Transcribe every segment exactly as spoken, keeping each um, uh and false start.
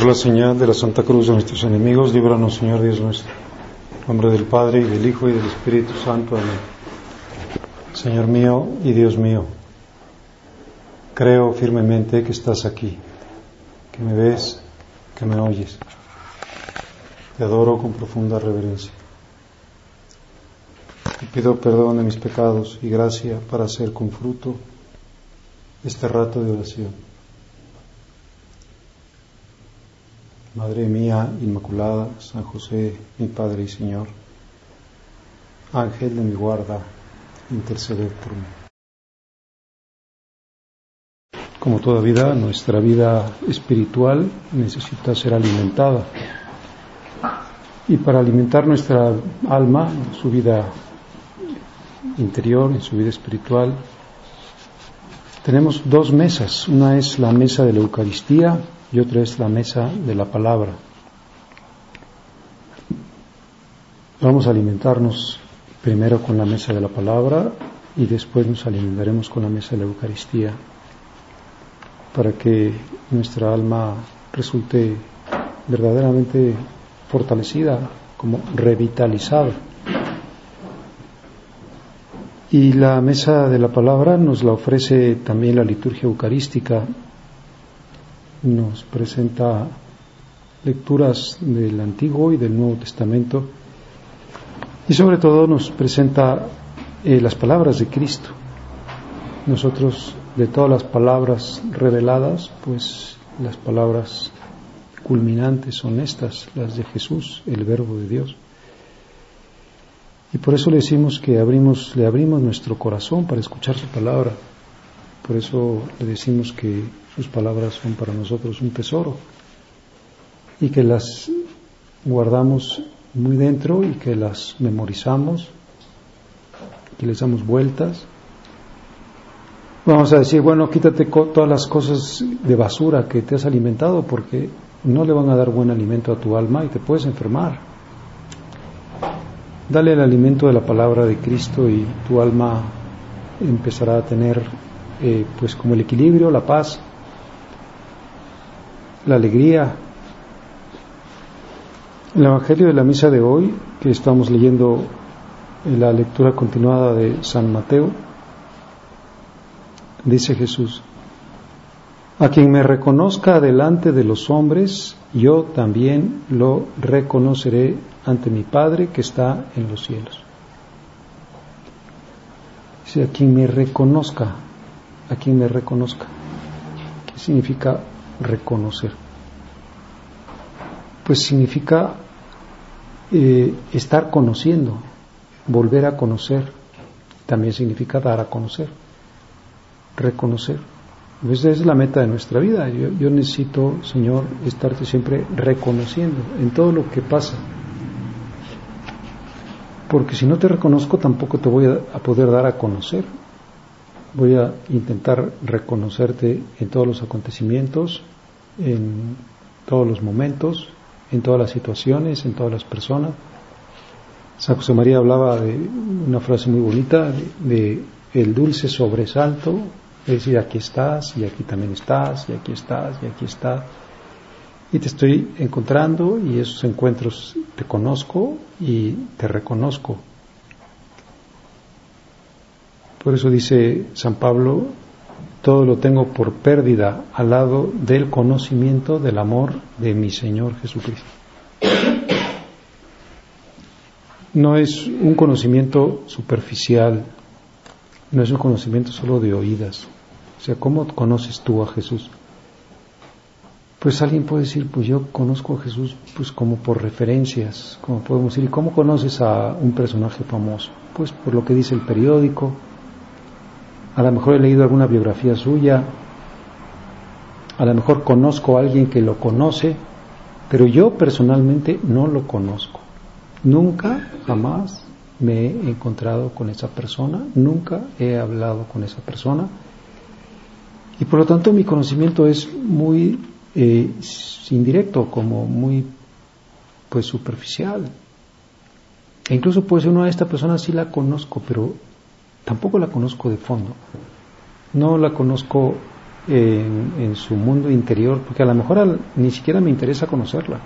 la señal de la Santa Cruz de nuestros enemigos, líbranos, Señor Dios nuestro. En nombre del Padre, y del Hijo, y del Espíritu Santo. Amén. Señor mío y Dios mío, creo firmemente que estás aquí, que me ves, que me oyes. Te adoro con profunda reverencia. Te pido perdón de mis pecados y gracia para hacer con fruto este rato de oración. Madre mía Inmaculada, San José, mi Padre y Señor, Ángel de mi guarda, interceded por mí. Como toda vida, nuestra vida espiritual necesita ser alimentada. Y para alimentar nuestra alma, en su vida interior, en su vida espiritual, tenemos dos mesas. Una es la mesa de la Eucaristía y otra es la mesa de la palabra. Vamos a alimentarnos primero con la mesa de la palabra y después nos alimentaremos con la mesa de la Eucaristía, para que nuestra alma resulte verdaderamente fortalecida, como revitalizada. Y la mesa de la palabra nos la ofrece también la liturgia eucarística. Nos presenta lecturas del Antiguo y del Nuevo Testamento y sobre todo nos presenta eh, las palabras de Cristo. Nosotros, de todas las palabras reveladas, pues las palabras culminantes son estas, las de Jesús, el Verbo de Dios. Y por eso le decimos que abrimos, le abrimos nuestro corazón para escuchar su palabra. Por eso le decimos que sus palabras son para nosotros un tesoro y que las guardamos muy dentro y que las memorizamos, que les damos vueltas. Vamos a decir, bueno, quítate todas las cosas de basura que te has alimentado, porque no le van a dar buen alimento a tu alma y te puedes enfermar. Dale el alimento de la palabra de Cristo y tu alma empezará a tener eh, pues como el equilibrio, la paz, la alegría. El Evangelio de la misa de hoy, que estamos leyendo en la lectura continuada de San Mateo, dice Jesús: a quien me reconozca delante de los hombres, yo también lo reconoceré ante mi Padre que está en los cielos. Dice, a quien me reconozca, a quien me reconozca. ¿Qué significa reconocer? Pues significa eh, estar conociendo, volver a conocer. También significa dar a conocer, reconocer. Pues esa es la meta de nuestra vida. Yo, yo necesito, Señor, estarte siempre reconociendo en todo lo que pasa. Porque si no te reconozco, tampoco te voy a, a poder dar a conocer. Voy a intentar reconocerte en todos los acontecimientos, en todos los momentos, en todas las situaciones, en todas las personas. San José María hablaba de una frase muy bonita, de, de el dulce sobresalto, es decir, aquí estás, y aquí también estás, y aquí estás, y aquí estás, y te estoy encontrando, y esos encuentros te conozco y te reconozco. Por eso dice San Pablo, todo lo tengo por pérdida al lado del conocimiento del amor de mi Señor Jesucristo. No es un conocimiento superficial, no es un conocimiento solo de oídas. O sea, ¿cómo conoces tú a Jesús? Pues alguien puede decir, pues yo conozco a Jesús pues como por referencias, como podemos decir. ¿Y cómo conoces a un personaje famoso? Pues por lo que dice el periódico. A lo mejor he leído alguna biografía suya, a lo mejor conozco a alguien que lo conoce, pero yo personalmente no lo conozco. Nunca, jamás me he encontrado con esa persona, nunca he hablado con esa persona, y por lo tanto mi conocimiento es muy eh, indirecto, como muy pues superficial. E incluso puede ser, una, esta persona sí la conozco, pero tampoco la conozco de fondo. No la conozco en, en su mundo interior, porque a lo mejor al, ni siquiera me interesa conocerla,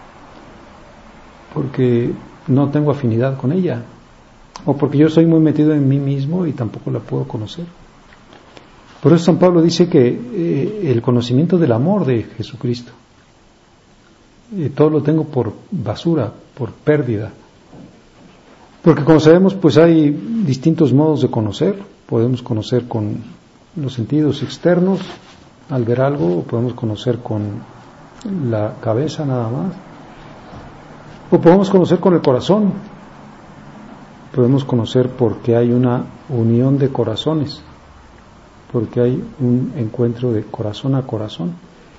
porque no tengo afinidad con ella, o porque yo soy muy metido en mí mismo y tampoco la puedo conocer. Por eso San Pablo dice que eh, el conocimiento del amor de Jesucristo, eh, todo lo tengo por basura, por pérdida. Porque como sabemos, pues hay distintos modos de conocer. Podemos conocer con los sentidos externos al ver algo, o podemos conocer con la cabeza nada más, o podemos conocer con el corazón. Podemos conocer porque hay una unión de corazones, porque hay un encuentro de corazón a corazón.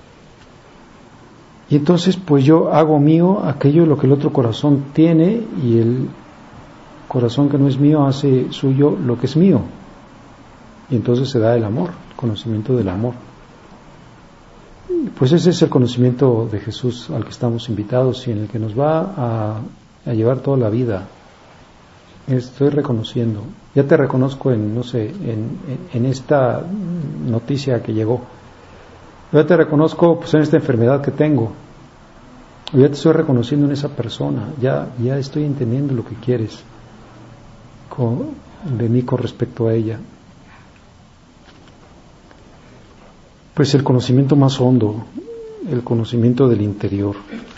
Y entonces pues yo hago mío aquello lo que el otro corazón tiene, y el corazón que no es mío hace suyo lo que es mío. Y entonces se da el amor, el conocimiento del amor. Pues ese es el conocimiento de Jesús al que estamos invitados y en el que nos va a, a llevar toda la vida. Estoy reconociendo, ya te reconozco en, no sé, en, en, en esta noticia que llegó. Ya te reconozco pues en esta enfermedad que tengo. Ya te estoy reconociendo en esa persona. Ya, ya estoy entendiendo lo que quieres con, de mí con respecto a ella. Pues el conocimiento más hondo, el conocimiento del interior.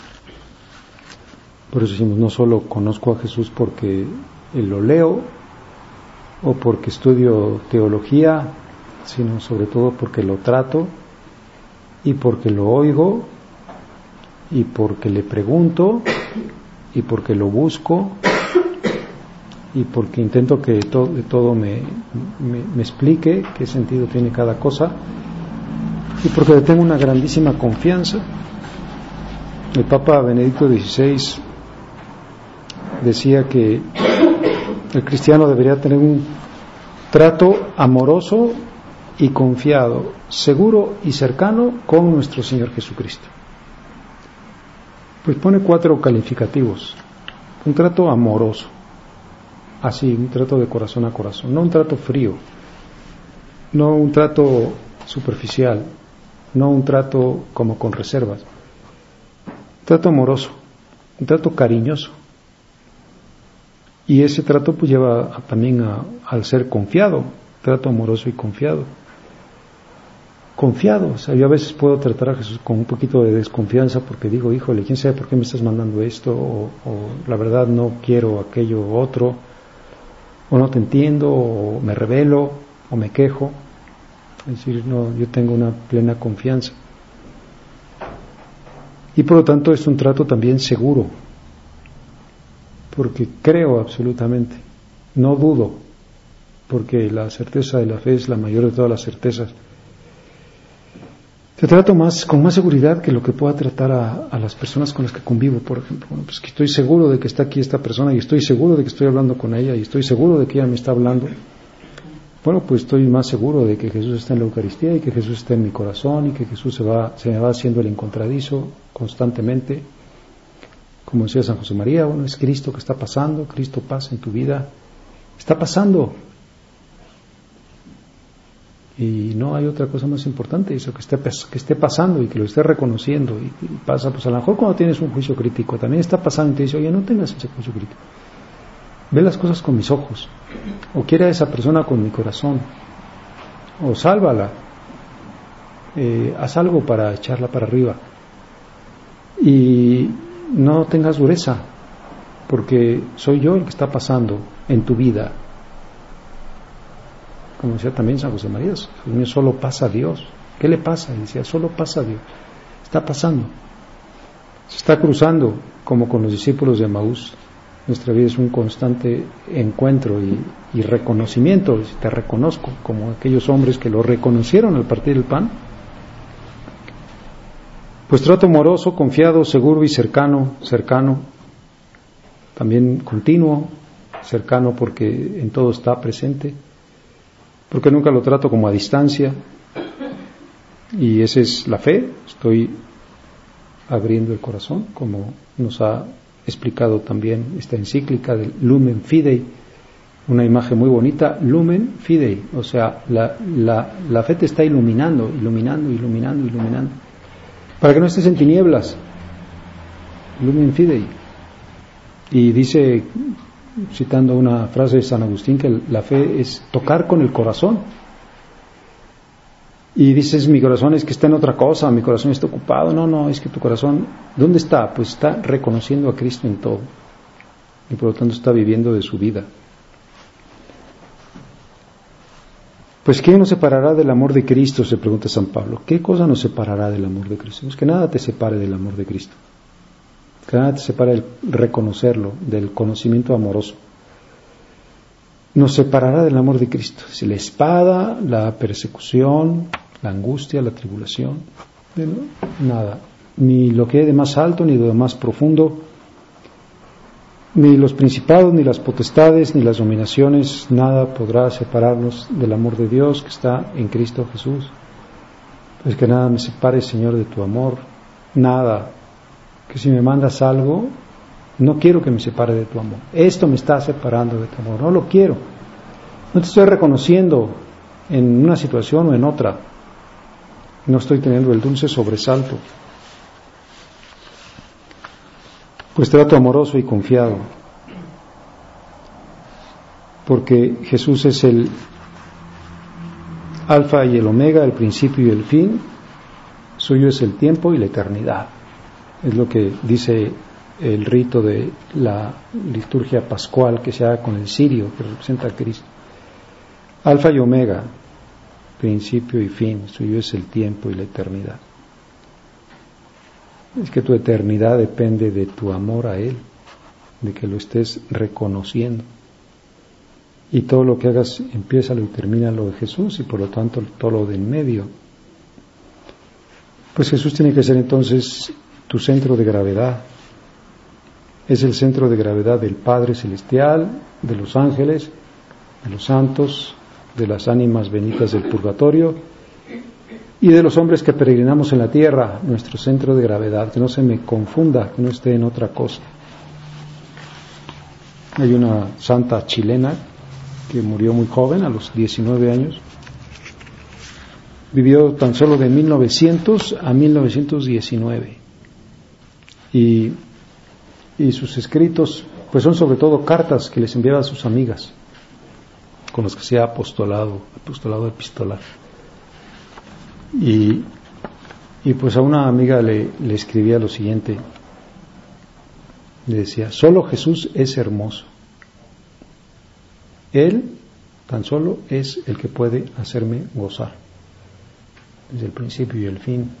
Por eso decimos, no solo conozco a Jesús porque lo leo o porque estudio teología, sino sobre todo porque lo trato y porque lo oigo y porque le pregunto y porque lo busco y porque intento que todo, de todo me, me, me explique qué sentido tiene cada cosa, y porque le tengo una grandísima confianza. El Papa Benedicto dieciséis decía que el cristiano debería tener un trato amoroso y confiado, seguro y cercano con nuestro Señor Jesucristo. Pues pone cuatro calificativos. Un trato amoroso, así, un trato de corazón a corazón, no un trato frío, no un trato superficial, no un trato como con reservas. Un trato amoroso, un trato cariñoso. Y ese trato pues lleva a, también a, al ser confiado, trato amoroso y confiado. Confiado, o sea, yo a veces puedo tratar a Jesús con un poquito de desconfianza porque digo, híjole, ¿quién sabe por qué me estás mandando esto? O, o la verdad no quiero aquello otro, o no te entiendo, o me rebelo, o me quejo. Es decir, no, yo tengo una plena confianza. Y por lo tanto es un trato también seguro, porque creo absolutamente, no dudo, porque la certeza de la fe es la mayor de todas las certezas. Te trato más, con más seguridad que lo que pueda tratar a, a las personas con las que convivo, por ejemplo. Bueno, pues que estoy seguro de que está aquí esta persona y estoy seguro de que estoy hablando con ella y estoy seguro de que ella me está hablando. Bueno, pues estoy más seguro de que Jesús está en la Eucaristía y que Jesús está en mi corazón y que Jesús se va, se me va haciendo el encontradizo constantemente. Como decía San José María, bueno, es Cristo que está pasando, Cristo pasa en tu vida, está pasando. Y no hay otra cosa más importante, eso que esté, que esté pasando y que lo esté reconociendo. Y, y pasa, pues a lo mejor cuando tienes un juicio crítico, también está pasando y te dice, oye, no tengas ese juicio crítico. Ve las cosas con mis ojos, o quiere a esa persona con mi corazón, o sálvala, eh, haz algo para echarla para arriba. Y no tengas dureza, porque soy yo el que está pasando en tu vida. Como decía también San José María, solo pasa Dios. ¿Qué le pasa? Y decía, solo pasa Dios. Está pasando. Se está cruzando, como con los discípulos de Emaús. Nuestra vida es un constante encuentro y, y reconocimiento. Te reconozco, como aquellos hombres que lo reconocieron al partir el pan. Pues trato amoroso, confiado, seguro y cercano, cercano, también continuo, cercano porque en todo está presente, porque nunca lo trato como a distancia, y esa es la fe. Estoy abriendo el corazón, como nos ha explicado también esta encíclica del Lumen Fidei, una imagen muy bonita, lumen fidei, o sea, la, la, la fe te está iluminando, iluminando, iluminando, iluminando, para que no estés en tinieblas, lumen fidei. Y dice, citando una frase de San Agustín, que la fe es tocar con el corazón. Y dices, mi corazón es que está en otra cosa, mi corazón está ocupado. No, no, es que tu corazón, ¿dónde está? Pues está reconociendo a Cristo en todo. Y por lo tanto está viviendo de su vida. Pues ¿qué nos separará del amor de Cristo? Se pregunta San Pablo. ¿Qué cosa nos separará del amor de Cristo? Pues que nada te separe del amor de Cristo. Que nada te separe del reconocerlo, del conocimiento amoroso. Nos separará del amor de Cristo. Si la espada, la persecución, la angustia, la tribulación, nada. Ni lo que hay de más alto, ni lo de más profundo, ni los principados, ni las potestades, ni las dominaciones, nada podrá separarnos del amor de Dios que está en Cristo Jesús. Pues que nada me separe, Señor, de tu amor. Nada. Que si me mandas algo, no quiero que me separe de tu amor. Esto me está separando de tu amor. No lo quiero. No te estoy reconociendo en una situación o en otra. No estoy teniendo el dulce sobresalto. Pues trato amoroso y confiado. Porque Jesús es el alfa y el omega, el principio y el fin. Suyo es el tiempo y la eternidad. Es lo que dice el rito de la liturgia pascual que se haga con el cirio, que representa a Cristo. Alfa y omega, principio y fin, suyo es el tiempo y la eternidad. Es que tu eternidad depende de tu amor a Él, de que lo estés reconociendo. Y todo lo que hagas, empiézalo y termina lo de Jesús, y por lo tanto todo lo de en medio. Pues Jesús tiene que ser entonces tu centro de gravedad. Es el centro de gravedad del Padre Celestial, de los ángeles, de los santos, de las ánimas benditas del purgatorio y de los hombres que peregrinamos en la tierra, nuestro centro de gravedad, que no se me confunda, que no esté en otra cosa. Hay una santa chilena que murió muy joven, a los diecinueve años. Vivió tan solo de mil novecientos a mil novecientos diecinueve. Y, y sus escritos pues son sobre todo cartas que les enviaba a sus amigas, con las que hacía apostolado, apostolado epistolar. Y, y pues a una amiga le, le escribía lo siguiente, le decía: solo Jesús es hermoso, Él tan solo es el que puede hacerme gozar, desde el principio y el fin.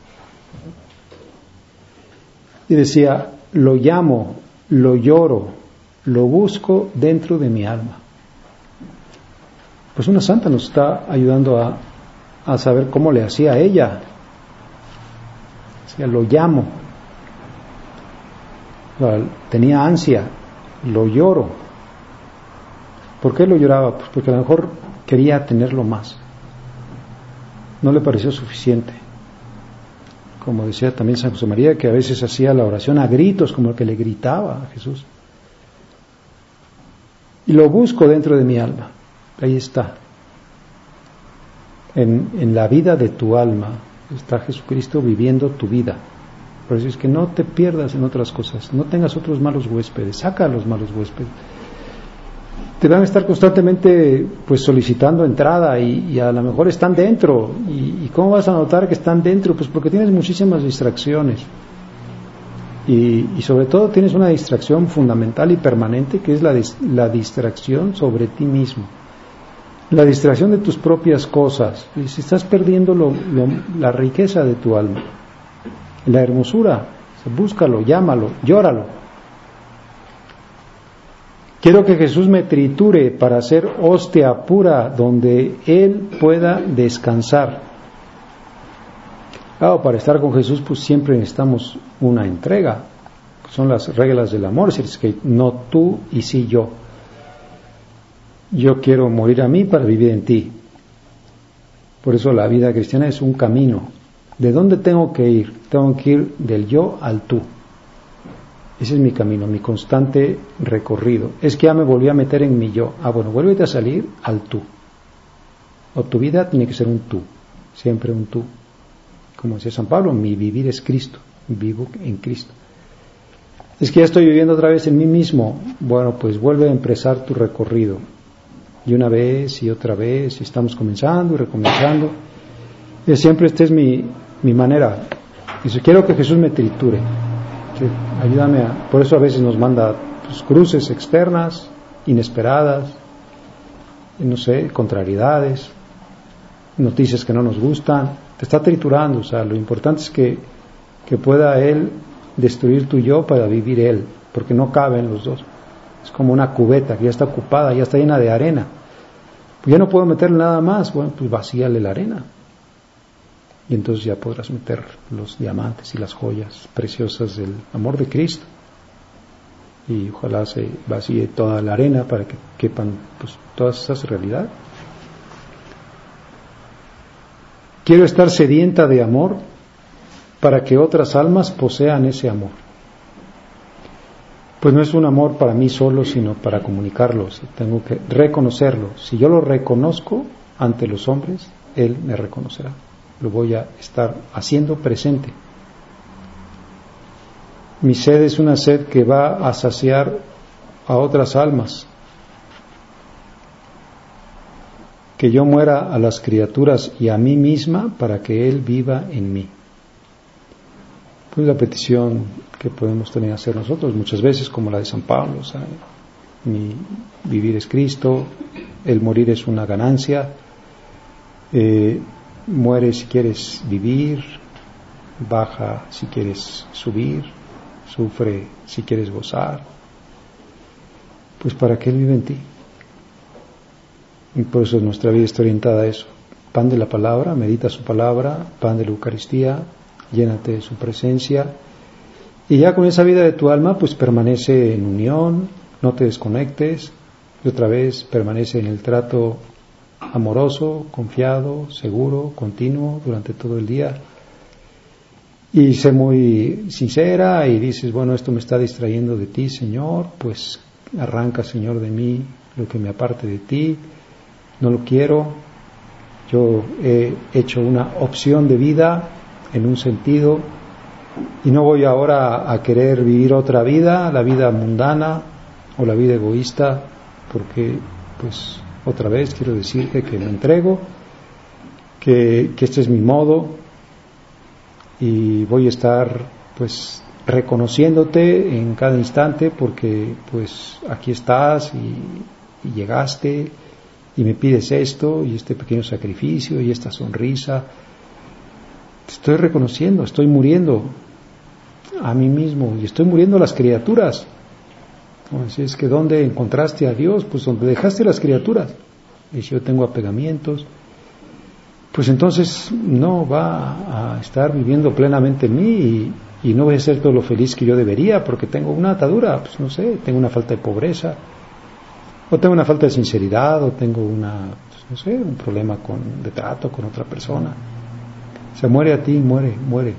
Y decía: lo llamo, lo lloro, lo busco dentro de mi alma. Pues una santa nos está ayudando a, a saber cómo le hacía a ella. Decía: lo llamo, tenía ansia, lo lloro. ¿Por qué lo lloraba? Pues porque a lo mejor quería tenerlo más. No le pareció suficiente. Como decía también San José María, que a veces hacía la oración a gritos, como el que le gritaba a Jesús. Y lo busco dentro de mi alma. Ahí está. En, en la vida de tu alma está Jesucristo viviendo tu vida. Por eso es que no te pierdas en otras cosas, no tengas otros malos huéspedes, saca a los malos huéspedes. Te van a estar constantemente pues solicitando entrada y, y a lo mejor están dentro. ¿Y, ¿Y cómo vas a notar que están dentro? Pues porque tienes muchísimas distracciones. Y, y sobre todo tienes una distracción fundamental y permanente, que es la, la distracción sobre ti mismo. La distracción de tus propias cosas. Y si estás perdiendo lo, lo, la riqueza de tu alma, la hermosura, búscalo, llámalo, llóralo. Quiero que Jesús me triture para hacer hostia pura donde Él pueda descansar. Claro, para estar con Jesús pues siempre necesitamos una entrega. Son las reglas del amor, es que no tú y sí yo. Yo quiero morir a mí para vivir en ti. Por eso la vida cristiana es un camino. ¿De dónde tengo que ir? Tengo que ir del yo al tú. Ese es mi camino, mi constante recorrido. Es que ya me volví a meter en mi yo. Ah, bueno, vuélvete a salir al tú. O tu vida tiene que ser un tú, siempre un tú. Como decía San Pablo, mi vivir es Cristo, vivo en Cristo. Es que ya estoy viviendo otra vez en mí mismo. Bueno, pues vuelve a empezar tu recorrido. Y una vez y otra vez, y estamos comenzando y recomenzando. Y siempre esta es mi, mi manera. Y si quiero que Jesús me triture, que ayúdame a... Por eso a veces nos manda pues, cruces externas, inesperadas, no sé, contrariedades, noticias que no nos gustan. Te está triturando, o sea, lo importante es que, que pueda Él destruir tu yo para vivir Él, porque no caben los dos. Es como una cubeta que ya está ocupada, ya está llena de arena. Pues ya no puedo meterle nada más. Bueno, pues vacíale la arena. Y entonces ya podrás meter los diamantes y las joyas preciosas del amor de Cristo. Y ojalá se vacíe toda la arena para que quepan pues, todas esas realidades. Quiero estar sedienta de amor para que otras almas posean ese amor. Pues no es un amor para mí solo, sino para comunicarlo. Tengo que reconocerlo. Si yo lo reconozco ante los hombres, Él me reconocerá. Lo voy a estar haciendo presente. Mi sed es una sed que va a saciar a otras almas. Que yo muera a las criaturas y a mí misma para que Él viva en mí. Pues la petición que podemos también hacer nosotros muchas veces, como la de San Pablo, o sea, mi vivir es Cristo, el morir es una ganancia, eh, muere si quieres vivir, baja si quieres subir, sufre si quieres gozar, pues para que Él viva en ti. Y por eso nuestra vida está orientada a eso. Pan de la palabra, medita su palabra, pan de la Eucaristía, llénate de su presencia, y ya con esa vida de tu alma pues permanece en unión, no te desconectes, y otra vez permanece en el trato amoroso, confiado, seguro, continuo durante todo el día, y sé muy sincera y dices, bueno, esto me está distrayendo de ti, Señor, pues arranca, Señor, de mí lo que me aparte de ti, no lo quiero, yo he hecho una opción de vida en un sentido y no voy ahora a querer vivir otra vida, la vida mundana o la vida egoísta, porque pues otra vez quiero decirte que me entrego, que, que este es mi modo y voy a estar pues reconociéndote en cada instante porque pues aquí estás y, y llegaste y me pides esto y este pequeño sacrificio y esta sonrisa. Te estoy reconociendo, estoy muriendo a mí mismo y estoy muriendo a las criaturas. Así es que ¿dónde encontraste a Dios? Pues donde dejaste las criaturas. Y si yo tengo apegamientos, pues entonces no va a estar viviendo plenamente en mí y, y no voy a ser todo lo feliz que yo debería porque tengo una atadura, pues no sé, tengo una falta de pobreza, o tengo una falta de sinceridad, o tengo una, pues no sé, un problema con, de trato con otra persona. Se muere a ti, muere, muere.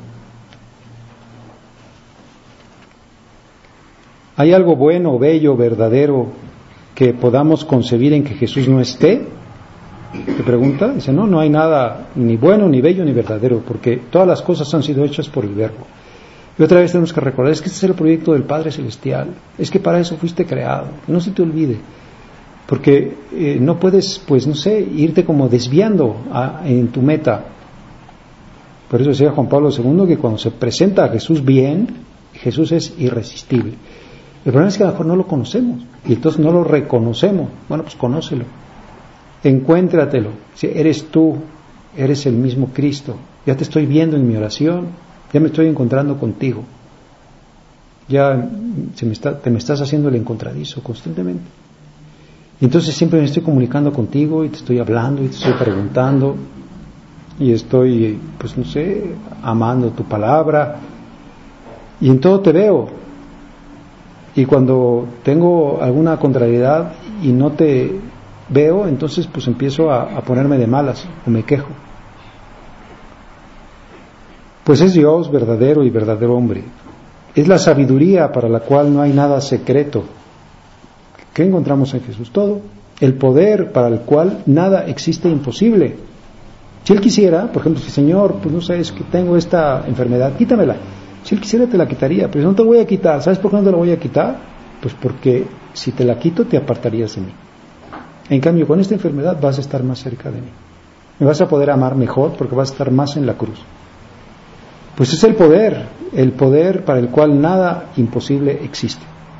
¿Hay algo bueno, bello, verdadero que podamos concebir en que Jesús no esté? ¿Te pregunta? Dice, no, no hay nada ni bueno, ni bello, ni verdadero, porque todas las cosas han sido hechas por el Verbo. Y otra vez tenemos que recordar, es que este es el proyecto del Padre Celestial, es que para eso fuiste creado, no se te olvide, porque eh, no puedes, pues no sé, irte como desviando a, en tu meta. Por eso decía Juan Pablo segundo que cuando se presenta a Jesús bien, Jesús es irresistible. El problema es que a lo mejor no lo conocemos y entonces no lo reconocemos. Bueno, pues conócelo, encuéntratelo. Si eres tú, eres el mismo Cristo. Ya te estoy viendo en mi oración, ya me estoy encontrando contigo. Ya se me está, te me estás haciendo el encontradizo constantemente. Y entonces siempre me estoy comunicando contigo y te estoy hablando y te estoy preguntando y estoy, pues no sé, amando tu palabra y en todo te veo. Y cuando tengo alguna contrariedad y no te veo, entonces pues empiezo a, a ponerme de malas o me quejo. Pues es Dios verdadero y verdadero hombre. Es la sabiduría para la cual no hay nada secreto. ¿Qué encontramos en Jesús? Todo. El poder para el cual nada existe imposible. Si Él quisiera, por ejemplo, si Señor, pues no sé, es que tengo esta enfermedad, quítamela. Si Él quisiera te la quitaría, pero no te voy a quitar. ¿Sabes por qué no te la voy a quitar? Pues porque si te la quito te apartarías de mí. En cambio, con esta enfermedad vas a estar más cerca de mí. Me vas a poder amar mejor porque vas a estar más en la cruz. Pues es el poder, el poder para el cual nada imposible existe.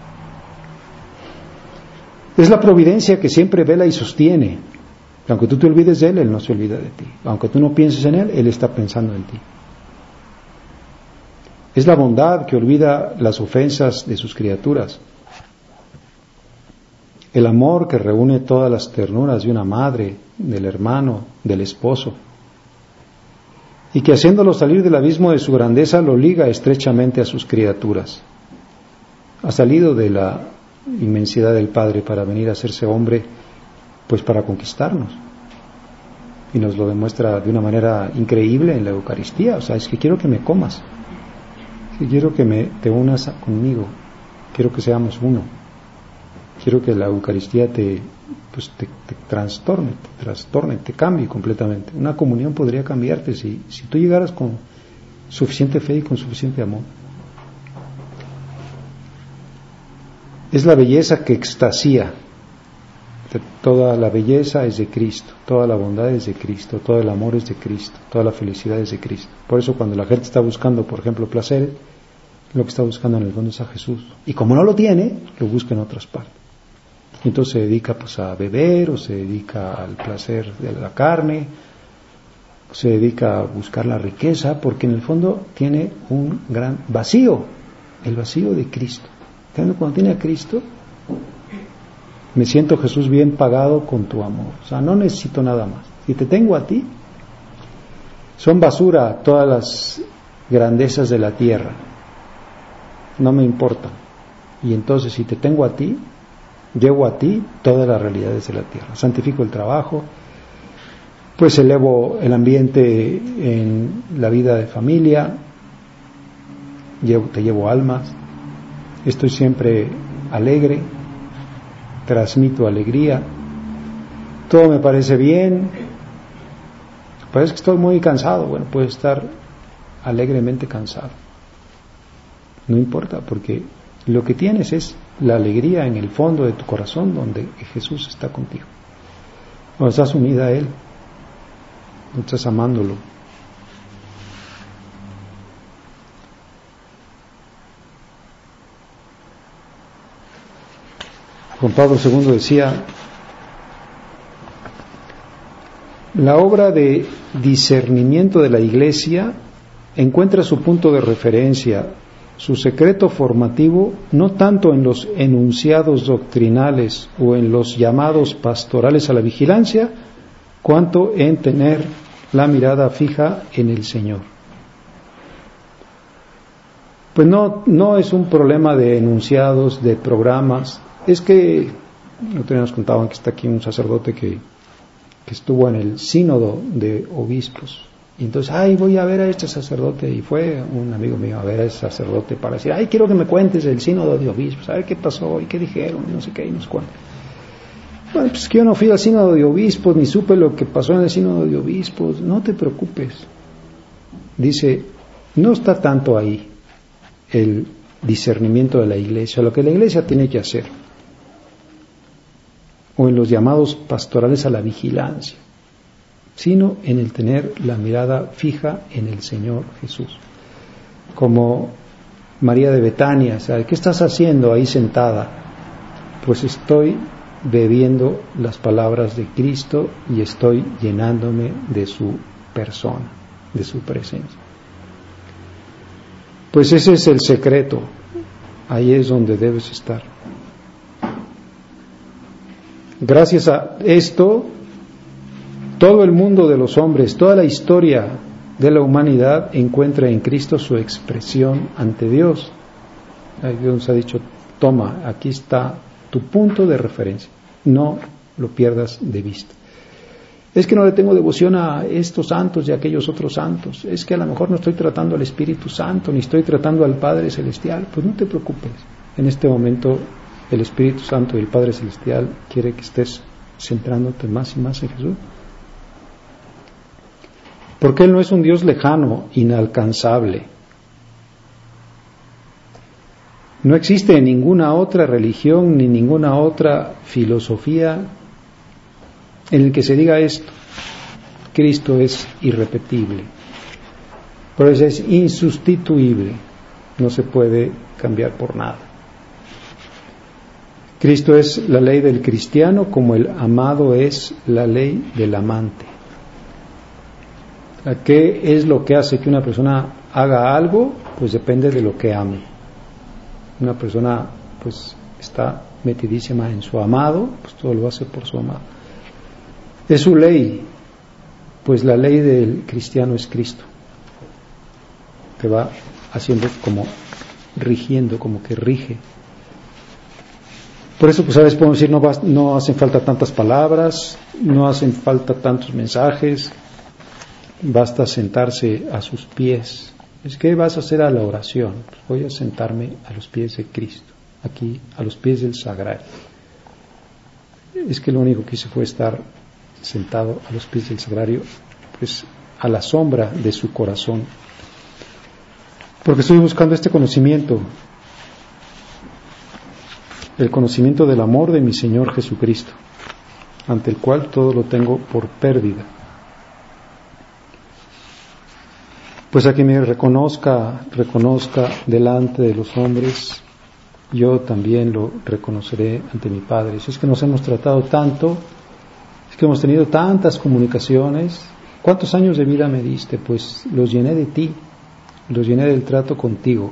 Es la providencia que siempre vela y sostiene. Aunque tú te olvides de Él, Él no se olvida de ti. Aunque tú no pienses en Él, Él está pensando en ti. Es la bondad que olvida las ofensas de sus criaturas. El amor que reúne todas las ternuras de una madre, del hermano, del esposo. Y que haciéndolo salir del abismo de su grandeza lo liga estrechamente a sus criaturas. Ha salido de la inmensidad del Padre para venir a hacerse hombre, pues para conquistarnos. Y nos lo demuestra de una manera increíble en la Eucaristía. O sea, es que quiero que me comas, que quiero que me, te unas conmigo, quiero que seamos uno, quiero que la Eucaristía te, pues te, te trastorne, te trastorne, te cambie completamente. Una comunión podría cambiarte si, si tú llegaras con suficiente fe y con suficiente amor. Es la belleza que extasía. Toda la belleza es de Cristo, toda la bondad es de Cristo, todo el amor es de Cristo, toda la felicidad es de Cristo. Por eso cuando la gente está buscando, por ejemplo, placer, lo que está buscando en el fondo es a Jesús. Y como no lo tiene, lo busca en otras partes. Entonces se dedica pues a beber, o se dedica al placer de la carne, o se dedica a buscar la riqueza, porque en el fondo tiene un gran vacío, el vacío de Cristo. Cuando tiene a Cristo, me siento, Jesús, bien pagado con tu amor. O sea, no necesito nada más. Si te tengo a ti, son basura todas las grandezas de la tierra. No me importan. Y entonces, si te tengo a ti, llevo a ti todas las realidades de la tierra. Santifico el trabajo, pues elevo el ambiente en la vida de familia, llevo, te llevo almas, estoy siempre alegre, transmito alegría, todo me parece bien, parece que estoy muy cansado, bueno, puedo estar alegremente cansado, no importa, porque lo que tienes es la alegría en el fondo de tu corazón donde Jesús está contigo, cuando estás unida a Él, cuando estás amándolo. Juan Pablo segundo decía, la obra de discernimiento de la Iglesia encuentra su punto de referencia, su secreto formativo, no tanto en los enunciados doctrinales o en los llamados pastorales a la vigilancia, cuanto en tener la mirada fija en el Señor. Pues no, no es un problema de enunciados, de programas. Es que, no te nos contaban que está aquí un sacerdote que, que estuvo en el sínodo de obispos. Y entonces, ay, voy a ver a este sacerdote. Y fue un amigo mío a ver a ese sacerdote para decir, ay, quiero que me cuentes del sínodo de obispos, a ver qué pasó y qué dijeron, no sé qué, y no sé cuánto. Bueno, pues que yo no fui al sínodo de obispos, ni supe lo que pasó en el sínodo de obispos. No te preocupes. Dice, no está tanto ahí el discernimiento de la Iglesia, lo que la Iglesia tiene que hacer, o en los llamados pastorales a la vigilancia, sino en el tener la mirada fija en el Señor Jesús. Como María de Betania, ¿sabes? ¿Qué estás haciendo ahí sentada? Pues estoy bebiendo las palabras de Cristo y estoy llenándome de su persona, de su presencia. Pues ese es el secreto, ahí es donde debes estar. Gracias a esto, todo el mundo de los hombres, toda la historia de la humanidad encuentra en Cristo su expresión ante Dios. Ahí Dios ha dicho, toma, aquí está tu punto de referencia, no lo pierdas de vista. Es que no le tengo devoción a estos santos y a aquellos otros santos. Es que a lo mejor no estoy tratando al Espíritu Santo, ni estoy tratando al Padre Celestial. Pues no te preocupes. En este momento el Espíritu Santo y el Padre Celestial quiere que estés centrándote más y más en Jesús. Porque Él no es un Dios lejano, inalcanzable. No existe ninguna otra religión ni ninguna otra filosofía en el que se diga esto. Cristo es irrepetible. Por eso es insustituible. No se puede cambiar por nada. Cristo es la ley del cristiano como el amado es la ley del amante. ¿Qué es lo que hace que una persona haga algo? Pues depende de lo que ame. Una persona pues está metidísima en su amado, pues todo lo hace por su amado. Es su ley, pues la ley del cristiano es Cristo, que va haciendo como rigiendo, como que rige. Por eso, pues a veces podemos decir, no, va, no hacen falta tantas palabras, no hacen falta tantos mensajes, basta sentarse a sus pies. Es que vas a hacer a la oración. Pues voy a sentarme a los pies de Cristo, aquí, a los pies del sagrario. Es que lo único que hice fue estar sentado a los pies del sagrario, pues a la sombra de su corazón. Porque estoy buscando este conocimiento, el conocimiento del amor de mi Señor Jesucristo, ante el cual todo lo tengo por pérdida. Pues a que me reconozca, reconozca delante de los hombres, yo también lo reconoceré ante mi Padre. Si es que nos hemos tratado tanto, es que hemos tenido tantas comunicaciones. ¿Cuántos años de vida me diste? Pues los llené de ti, los llené del trato contigo.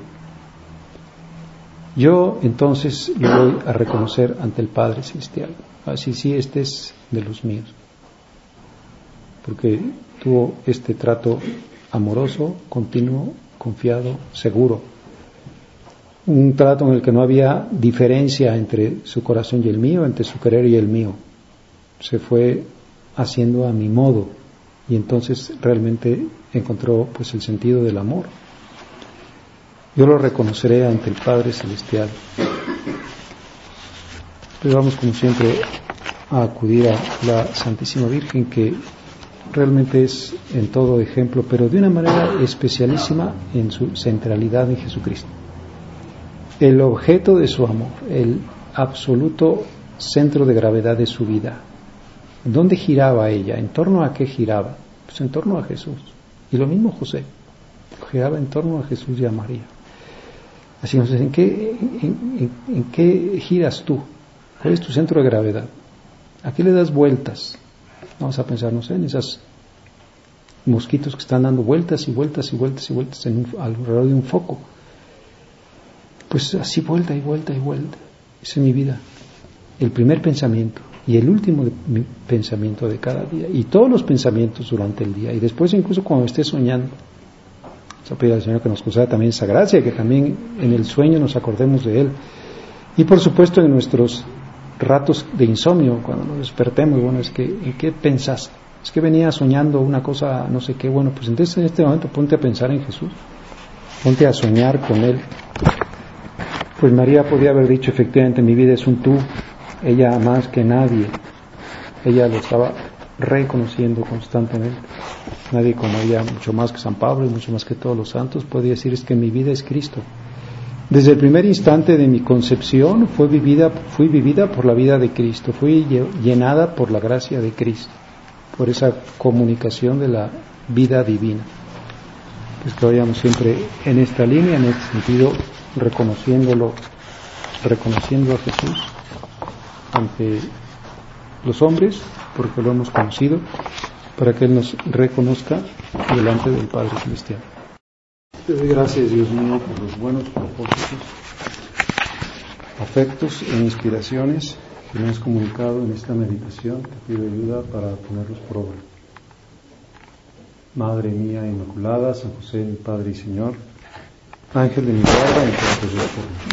Yo entonces lo voy a reconocer ante el Padre Celestial. Así sí, este es de los míos, porque tuvo este trato amoroso, continuo, confiado, seguro. Un trato en el que no había diferencia entre su corazón y el mío, entre su querer y el mío. Se fue haciendo a mi modo y entonces realmente encontró pues el sentido del amor. Yo lo reconoceré ante el Padre Celestial. Pero vamos como siempre a acudir a la Santísima Virgen, que realmente es en todo ejemplo, pero de una manera especialísima en su centralidad en Jesucristo. El objeto de su amor, el absoluto centro de gravedad de su vida. ¿Dónde giraba ella? ¿En torno a qué giraba? Pues en torno a Jesús. Y lo mismo José, giraba en torno a Jesús y a María. Así entonces, ¿en qué, en, en, en qué giras tú? ¿Cuál es tu centro de gravedad? ¿A qué le das vueltas? Vamos a pensar, no sé, en esos mosquitos que están dando vueltas y vueltas y vueltas y vueltas en un, alrededor de un foco. Pues así vuelta y vuelta y vuelta. Esa es mi vida. El primer pensamiento y el último de, mi pensamiento de cada día. Y todos los pensamientos durante el día. Y después incluso cuando esté soñando. Yo pido al Señor que nos conceda también esa gracia, que también en el sueño nos acordemos de Él. Y por supuesto en nuestros ratos de insomnio, cuando nos despertemos, bueno, es que, ¿en qué pensaste? Es que venía soñando una cosa, no sé qué, bueno, pues entonces en este momento ponte a pensar en Jesús, ponte a soñar con Él. Pues María podía haber dicho, efectivamente, mi vida es un tú, ella más que nadie, ella lo estaba reconociendo constantemente. Nadie como ella, mucho más que San Pablo y mucho más que todos los santos, podía decir, es que mi vida es Cristo. Desde el primer instante de mi concepción fue vivida, fui vivida por la vida de Cristo, fui llenada por la gracia de Cristo, por esa comunicación de la vida divina. Pues que vayamos siempre en esta línea, en este sentido, reconociéndolo, reconociendo a Jesús ante los hombres, porque lo hemos conocido, para que Él nos reconozca delante del Padre Celestial. Te doy gracias, Dios mío, por los buenos propósitos, afectos e inspiraciones que me has comunicado en esta meditación. Te pido ayuda para ponerlos por obra. Madre mía Inmaculada, San José, mi Padre y Señor, Ángel de mi guarda, intercede por mí.